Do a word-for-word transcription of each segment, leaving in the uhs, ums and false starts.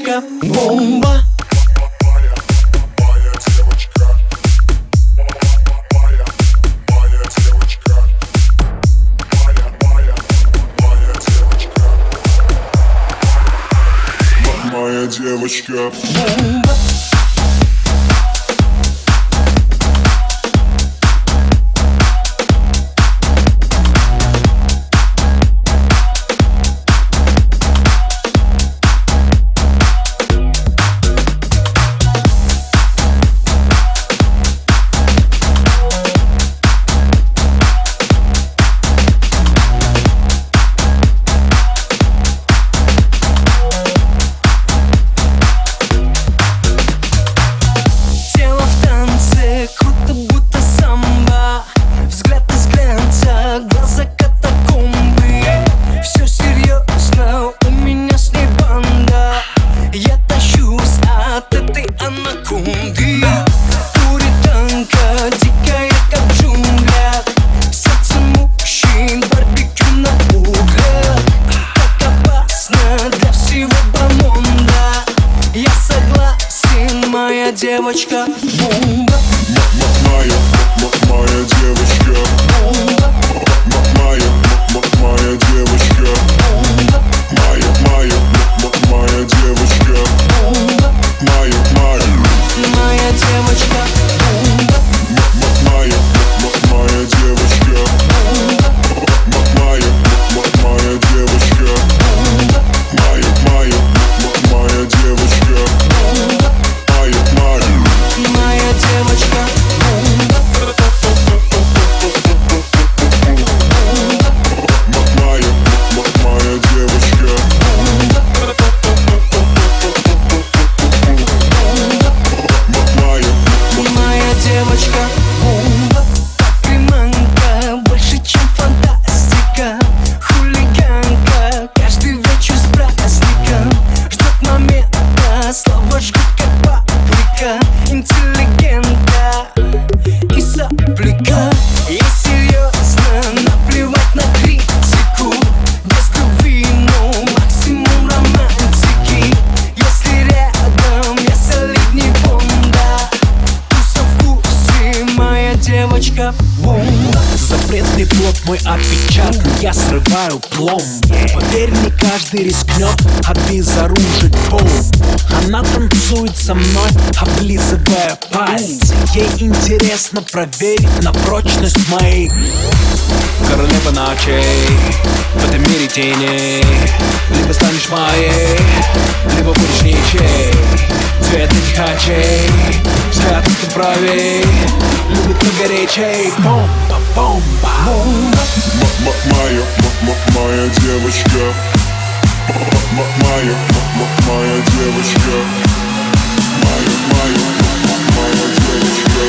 девочка бомба. Моя девочка бомба. Моя девочка бомба. Моя, моя девочка бомба. Моя, моя девочка бомба. Моя, моя, моя девочка бомба. Моя, моя, моя девочка бомба. Моя, моя девочка бомба. Моя, моя девочка бомба. Моя, моя, моя девочка бомба. Моя девочка бомба. Моя, моя девочка бомба. Моя, моя девочка бомба. Приманка больше, чем фантастика. Хулиганка каждый вечер с праздником. Ждет момента, слова жгут как паприка. Интеллигента и сопляка. И серьезно, наплевать на критику. Без любви, но максимум романтики. Если рядом, я солидней Бонда. Туса в вкусе, моя девочка бомба. Запретный плод мой отпечатан, я срываю пломб. Поверь, не каждый рискнет обезоружить пол. Она танцует со мной, облизывая пальцы. Ей интересно проверить на прочность моей. Королева ночей, в этом мире теней. Либо станешь моей, либо будешь ничей. Цвет этих очей, взгляд ты правей. Любит кто горячей. Бомба, бомба, бомба. Моя, моя девочка. Моя, моя девочка. Моя, моя, моя девочка.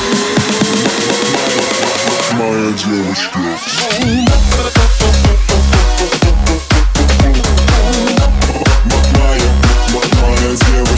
Моя девочка. Моя, моя девочка.